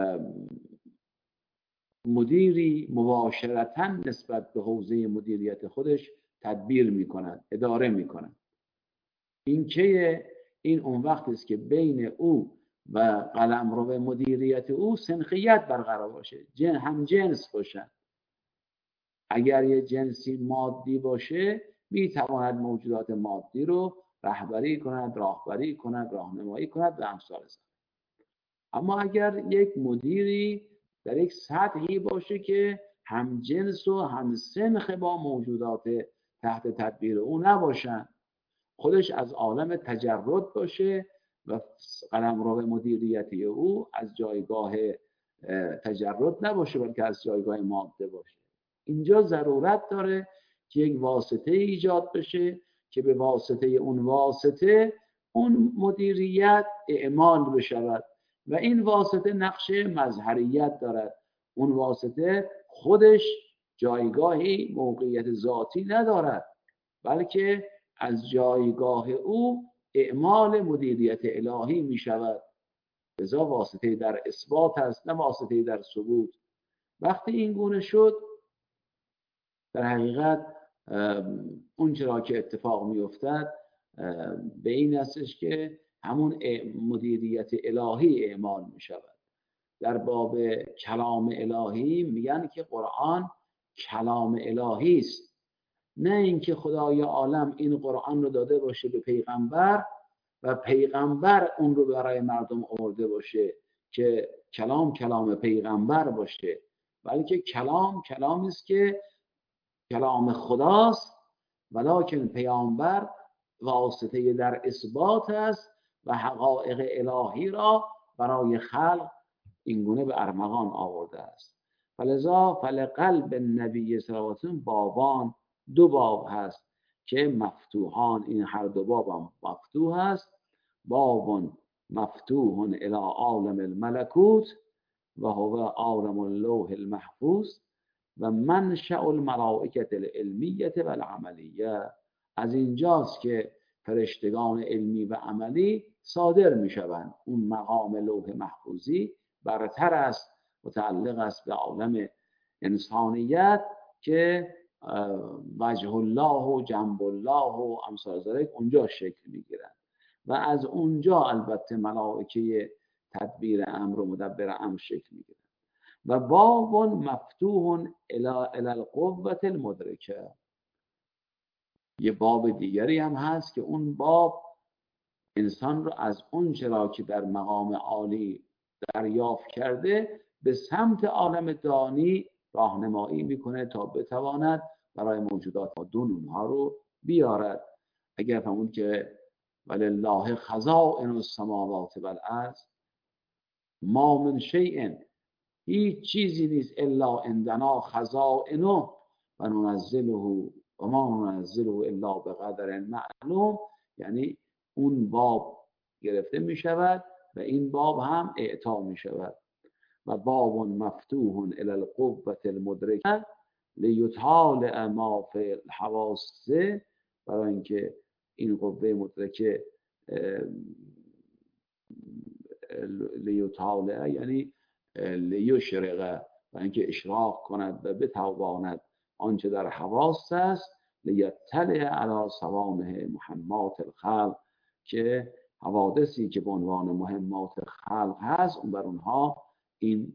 Speaker 2: مدیری مباشرتاً نسبت به حوزه مدیریت خودش تدبیر میکند، اداره میکند. این که این اون وقت است که بین او و قلمرو مدیریت او سنخیت برقرار باشه، جن هم جنس باشن. اگر یه جنسی مادی باشه میتواند موجودات مادی رو رهبری کند، راهبری کند، راهنمایی کند و امثال ذلک. اما اگر یک مدیری در یک سطحی باشه که هم جنس و هم سنخ با موجودات تحت تدبیر او نباشن، خودش از عالم تجرد باشه و قلمرو مدیریتی او از جایگاه تجرد نباشه بلکه از جایگاه ماده باشه. اینجا ضرورت داره که یک واسطه ایجاد بشه که به واسطه اون واسطه اون مدیریت اعمال بشود و این واسطه نقش مظهریت دارد. اون واسطه خودش جایگاهی موقعیت ذاتی ندارد بلکه از جایگاه او اعمال مدیریت الهی می شود. لذا واسطه در اثبات است نه واسطه در ثبوت. وقتی این گونه شد در حقیقت اون چرا که اتفاق می افتد به این هستش که همون مدیریت الهی اعمال می شود. در باب کلام الهی میگن که قرآن کلام الهی است، نه اینکه خدای عالم این قرآن رو داده باشه به پیغمبر و پیغمبر اون رو برای مردم آورده باشه که کلام کلام پیغمبر باشه، بلکه کلام کلامی است که کلام خداست ولکن پیامبر واسطه در اثبات است و حقایق الهی را برای خلق اینگونه به ارمغان آورده است. فلذا فلقلب النبی صلی الله علیه و سلم بابان، دو باب هست که مفتوحان، این هر دو باب هم مفتوح هست. باب مفتوح الی عالم الملکوت و هو عالم اللوح المحفوظ و منشأ الملائکة العلمیة و العملیه. از اینجاست که فرشتگان علمی و عملی صادر می شوند. اون مقام لوح محفوظی برتر است، متعلق است به عالم انسانیت که وجه الله و جنب الله و امثال ذلک اونجا شکل می گیرند و از اونجا البته ملائکه تدبیر امر و مدبر امر شکل می گیرند. و باب مفتوح الی القوة المدرکه، یه باب دیگری هم هست که اون باب انسان رو از اون چرا که در مقام عالی دریافت کرده به سمت عالم دانی راهنمایی میکنه تا بتواند برای موجودات مادون اونها رو بیارد. اگر فهمون که ولله خزائن السماوات والارض ما من شیء، هیچ چیزی نیست الا عندنا خزائنه و ننزله و ما ننزله الا بقدر معلوم، یعنی اون باب گرفته می شود و این باب هم اعطا می شود. و باب مفتوح الی القوة المدرکه لیطالع ما فی الحواس، برای اینکه این قوه مدرکه لیطالع یعنی لیشرقه، برای اینکه اشراق کند و بتواند آنچه در حواس است، لیطلع علی صوامع مهمات الخلق، که حوادثی که به عنوان مهمات خلق هست اون بر اونها این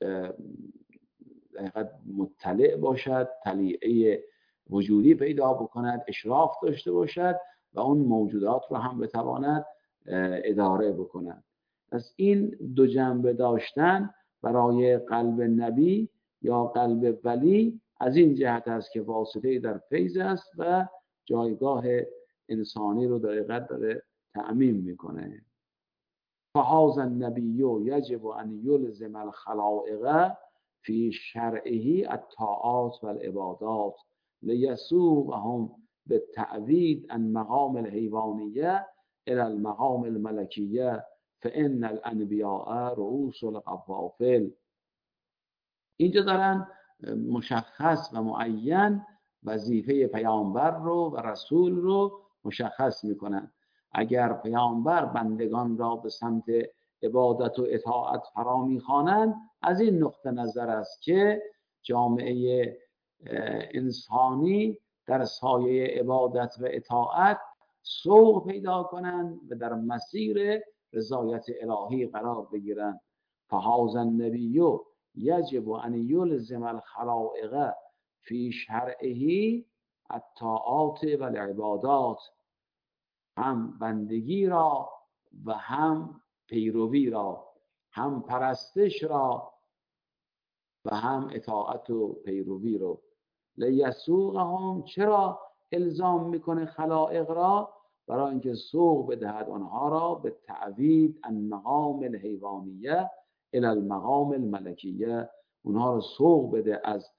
Speaker 2: دقیقاً مطلع باشد، طلیعه وجودی پیدا بکند، اشراف داشته باشد و اون موجودات رو هم بتواند اداره بکند. پس این دو جنبه داشتن برای قلب نبی یا قلب ولی از این جهت است که واسطه در فیض است و جایگاه انسانی رو در حقیقت داره تأمین میکنه. فهذا النبی یجب ان یلزم الخلائق فی شرعه الطاعات والعبادات لیسوقهم بالتعوید عن مقام الحیوانیه الى المقام الملکیه فان الانبیاء رؤوس القوافل. اینجا دارن مشخص و معین وظیفه پیامبر رو و رسول رو مشخص میکنن. اگر پیامبر بندگان را به سمت عبادت و اطاعت فرا میخوانند، از این نقطه نظر است که جامعه انسانی در سایه عبادت و اطاعت سوق پیدا کنند و در مسیر رضایت الهی قرار بگیرند. فهذا النبی یجب ان یلزم الخلائق فی شرعه الطاعات و العبادات، هم بندگی را و هم پیروی را، هم پرستش را و هم اطاعت و پیروی رو. لیسوقهم، چرا الزام میکنه خلائق را؟ برای اینکه سوق بدهد آنها را به تعوید عن مقام الحیوانیه الی المقام الملکیه، اونها را سوق بده از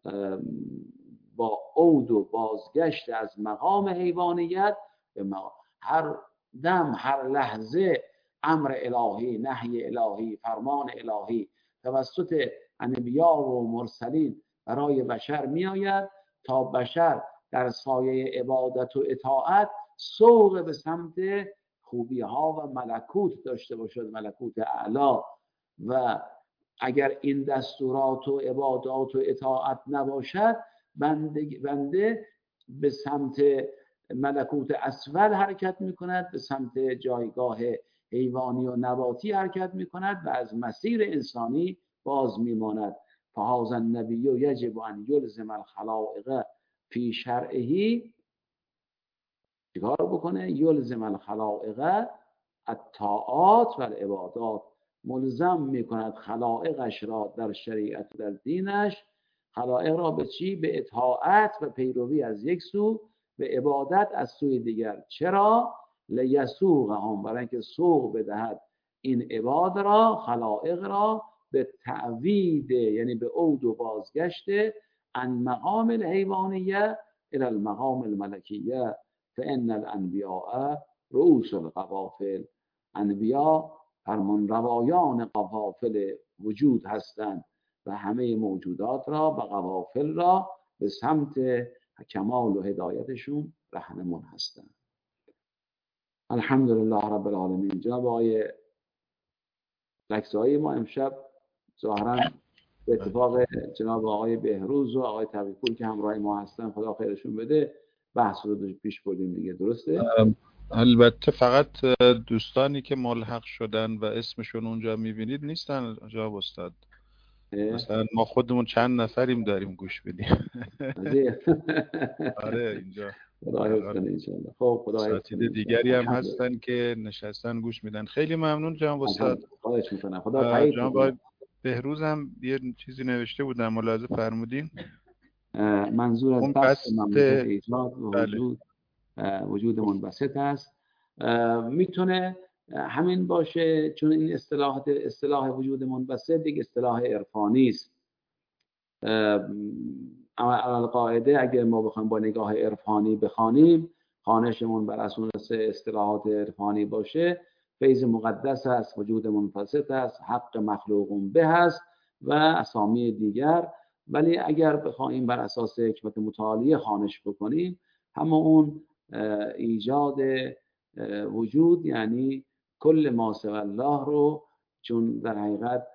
Speaker 2: با عود و بازگشت از مقام حیوانیت به مقام. هر دم هر لحظه امر الهی، نهی الهی، فرمان الهی توسط انبیا و مرسلین برای بشر می آید تا بشر در سایه عبادت و اطاعت سوق به سمت خوبی ها و ملکوت داشته باشد، ملکوت اعلا. و اگر این دستورات و عبادات و اطاعت نباشد، بنده, بنده به سمت ملکوت اسفل حرکت می کند، به سمت جایگاه حیوانی و نباتی حرکت می کند و از مسیر انسانی باز می ماند. فهذا النبی یجب ان یلزم الخلائق فی شرعه، چیکار بکنه؟ یلزم الخلائق الطاعات و العبادات، ملزم می کند خلائقش را در شریعت و در دینش، خلائق را به چی؟ به اطاعت و پیروی از یک سو، به عبادت از سوی دیگر. چرا؟ لیسوقهم، برای اینکه سوق بدهد این عباد را، خلائق را، به تعوید، یعنی به عود و بازگشت، عن مقام الحیوانیه الی المقام الملکیه فان الانبیاء رؤوس القوافل. انبیا فرمان روایان قوافل وجود هستند و همه موجودات را و قوافل را به سمت کمال و هدایتشون رهنمون هستند. الحمدلله رب العالمین. جناب آقای لکزایی، ما امشب ظاهرا به اتفاق جناب آقای بهروز و آقای تقی‌پور که همراه ما هستن، خدا خیرشون بده، بحث رو پیش بردیم دیگه، درسته؟
Speaker 3: البته فقط دوستانی که ملحق شدن و اسمشون اونجا میبینید نیستن جناب استاد. مثلا ما خودمون چند نفریم داریم گوش بدیم. آره اینجا
Speaker 2: خدا حفظ کنه ان شاء الله. خب خدا حفظ کنه.
Speaker 3: دیگری هم هستن که نشستن گوش میدن. خیلی ممنون جناب استاد.
Speaker 2: خواهش میکنم. خدا تایید کنه.
Speaker 3: جناب بهروز هم یه چیزی نوشته بودن، ملاحظه فرمودین؟
Speaker 2: منظور از بحث مملکت ایجاد و وجود وجود منبسط است. میتونه همین باشه، چون این اصطلاح اصطلاح وجود منبسط یک اصطلاح عرفانی است. علی قاعده اگر ما بخوایم با نگاه عرفانی بخوانیم، خوانشمون بر اساس اصطلاحات عرفانی باشه، فیض مقدس است، وجود منبسط است، حق مخلوقون به است و اسامی دیگر. ولی اگر بخوایم بر اساس حکمت متعالیه خوانش بکنیم، همه اون ایجاد وجود، یعنی کل ما سوی الله رو، چون در حقیقت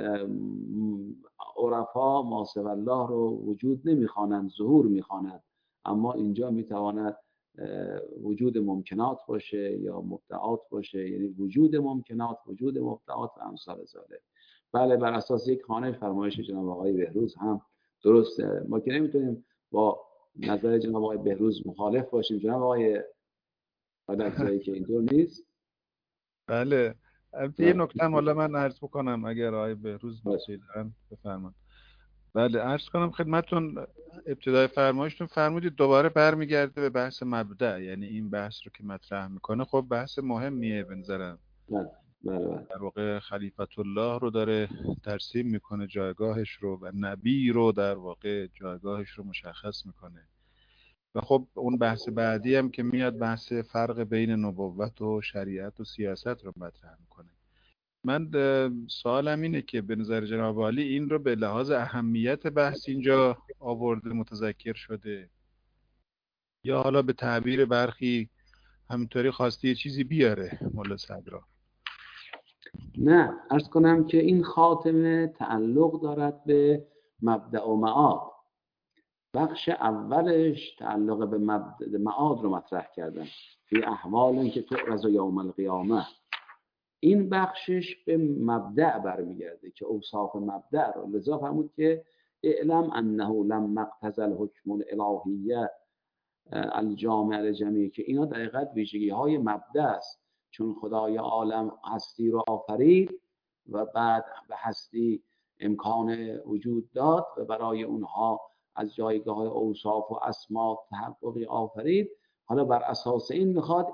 Speaker 2: عرفا ما سوی الله رو وجود نمیخوانند، ظهور میخوانند، اما اینجا میتواند وجود ممکنات باشه یا مبدعات باشه، یعنی وجود ممکنات، وجود مبدعات و امثال ذالک. بله، بر اساس یک خوانش فرمایش جناب آقای بهروز هم درسته. ما که نمیتونیم با نظر جناب آقای بهروز مخالف باشیم. جناب آقای لکزایی که اینطور نیست.
Speaker 3: بله، یه نکته حالا من عرض بکنم اگر آقای بهروز می‌خواید بفرمایید. بله، عرض کنم خدمتتون، ابتدای فرمایشتون فرمودید دوباره برمیگرده به بحث مبدأ، یعنی این بحث رو که مطرح میکنه خب بحث مهمیه به نظرم.
Speaker 2: بله بله.
Speaker 3: در واقع خلیفت الله رو داره ترسیم میکنه، جایگاهش رو، و نبی رو در واقع جایگاهش رو مشخص میکنه. و خب اون بحث بعدی هم که میاد بحث فرق بین نبوت و شریعت و سیاست رو مطرح میکنه. من سوالم اینه که به نظر جناب عالی این رو به لحاظ اهمیت بحث اینجا آورده متذکر شده، یا حالا به تعبیر برخی همینطوری خواسته یه چیزی بیاره مولا صدرا؟
Speaker 2: نه، عرض کنم که این خاتمه تعلق دارد به مبدأ و معاد. بخش اولش تعلق به مبدأ معاد رو مطرح کردن، فی احوال که تعرض یوم القیامه. این بخشش به مبدأ برمیگرده که اوصاف مبدأ رو، لذا فرمود که اعلم انه لم اقتضى الحکم الالهیه الجامع الجمیع، که اینا در حقیقت ویژگی های مبدأ است. چون خدای عالم هستی رو آفرید و بعد به هستی امکان وجود داد و برای اونها از جایگاه اوصاف و اسما تحققی آفرید، حالا بر اساس این میخواد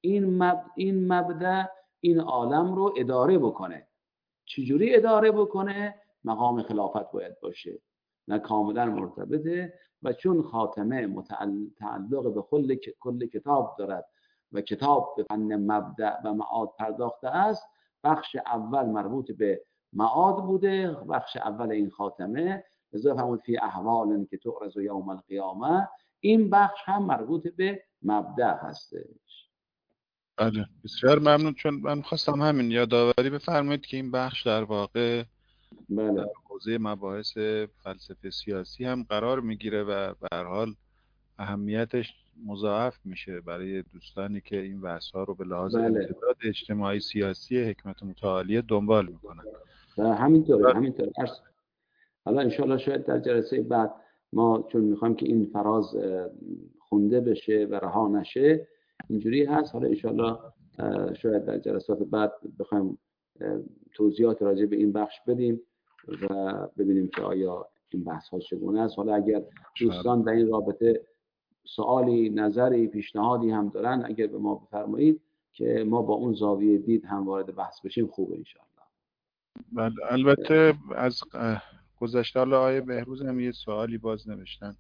Speaker 2: این مب... این مبدأ این عالم رو اداره بکنه. چجوری اداره بکنه؟ مقام خلافت باید باشه، نه کاملا مرتبطه. و چون خاتمه متعلق به کل کل کتاب دارد و کتاب به فن مبدأ و معاد پرداخته است، بخش اول مربوط به معاد بوده، بخش اول این خاتمه، لذا فرمود فی احوال که تعرض یوم القیامه، این بخش هم مربوط به مبدأ هستش.
Speaker 3: بله بسیار ممنون. چون من خواستم همین یادآوری بفرمایید که این بخش در واقع
Speaker 2: بله
Speaker 3: در حوزه مباحث فلسفه سیاسی هم قرار میگیره و به هر حال اهمیتش مضاعف میشه برای دوستانی که این بحث‌ها رو به لحاظ
Speaker 2: بله
Speaker 3: امتداد اجتماعی سیاسی حکمت متعالیه دنبال میکنن.
Speaker 2: همینطوره همینطوره. حالا انشاءالله شاید در جلسه بعد ما چون میخوایم که این فراز خونده بشه و رها نشه اینجوری هست، حالا انشاءالله شاید در جلسات بعد بخوایم توضیحات راجع به این بخش بدیم و ببینیم که آیا این بحث ها چگونه است. حالا اگر دوستان در این رابطه سوالی، نظری، پیشنهادی هم دارن اگر به ما بفرمایید که ما با اون زاویه دید هم وارد بحث بشیم، خوبه انشاءالله.
Speaker 3: بله البته از گذشته، حالا آیه بهروز هم یه سوالی باز نوشتن،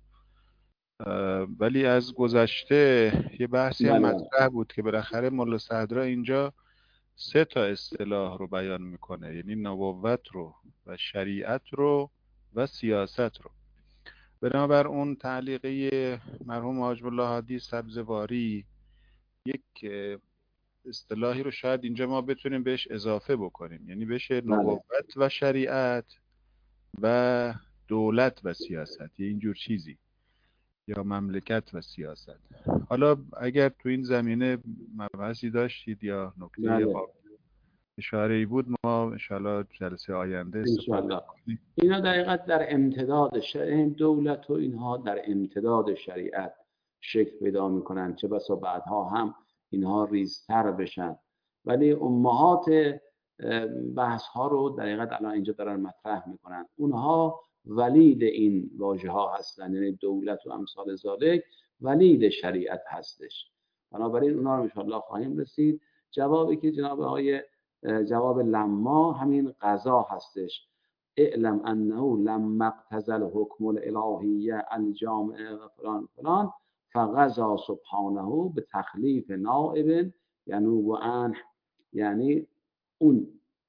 Speaker 3: ولی از گذشته یه بحثی هم مطرح بود که بالاخره ملا صدرا اینجا سه تا اصطلاح رو بیان میکنه، یعنی نبوت رو و شریعت رو و سیاست رو. بنابر اون تعلیقه مرحوم حاج الله هادی سبزواری یک اصطلاحی رو شاید اینجا ما بتونیم بهش اضافه بکنیم، یعنی بشه نبوت و شریعت و دولت و سیاست، یه اینجور چیزی، یا مملکت و سیاست. حالا اگر تو این زمینه مبحثی داشتید یا نکته اشاره‌ای بود ما انشاءالله جلسه آینده استفاده کنیم.
Speaker 2: اینا دقیقاً در امتداد شریعت، دولت و اینها در امتداد شریعت شکل پیدا میکنن، چه بسا بعدها هم اینها ریزتر بشن، ولی امهات بحث ها رو در حقیقت الان اینجا دارن مطرح میکنن. اونها ولید این واژه ها هستن، یعنی دولت و امثال ذالک ولید شریعت هستش. بنابراین اونها رو انشاءالله خواهیم رسید. جوابی که جناب آقای جواب لما همین قضا هستش. اعلم انه لما اقتضى الحکم الالهیه الجامع و فلان فلان فقضا سبحانه به تخلیف نائب ینوب عنه. یعنی اون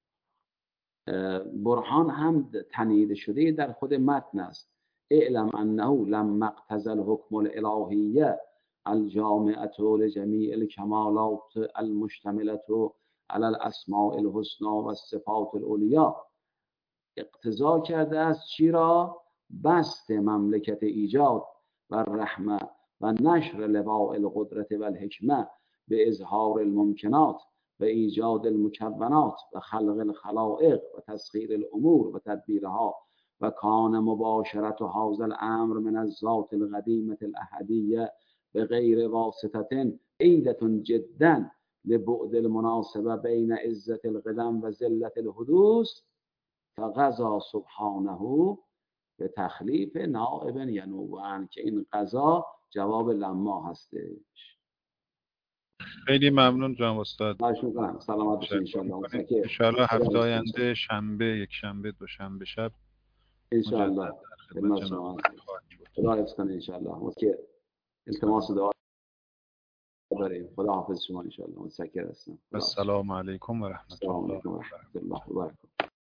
Speaker 2: برهان هم تنیید شده در خود متن است. اعلم انه لما اقتضى الحکم الالهیه الجامعه لجمیع الکمالات المشتمله علی الاسماء الحسنى و الصفات العلیا، اقتضا کرده است چی را؟ بست مملکت ایجاد و رحمه و نشر لواء القدرت و الحکمه به اظهار الممکنات و ایجاد المکونات و خلق الخلائق و تسخیر الامور و تدبیرها و کان مباشرت هذا الامر من الذات القدیمه الاحدیه به غیر واسطه عیدة جدا لبعد المناسبه بین عزت القدم و ذلت الحدوث فقضا سبحانه به تخلیف نائب ینوب عنه، که این قضا جواب لما هستش.
Speaker 3: خیلی ممنون جناب استاد.
Speaker 2: ممنون. سلامت باشید ان شاء الله.
Speaker 3: ان شاء الله هفته آینده شنبه، یک شنبه، دوشنبه شب
Speaker 2: ان شاء الله خدمت شما خدا حفظ کنه ان شاء الله. متشکرم. التماس دعا داریم. خدا حافظ شما ان شاء الله. متشکرم هستم.
Speaker 3: السلام علیکم و رحمت الله
Speaker 2: و برکاته.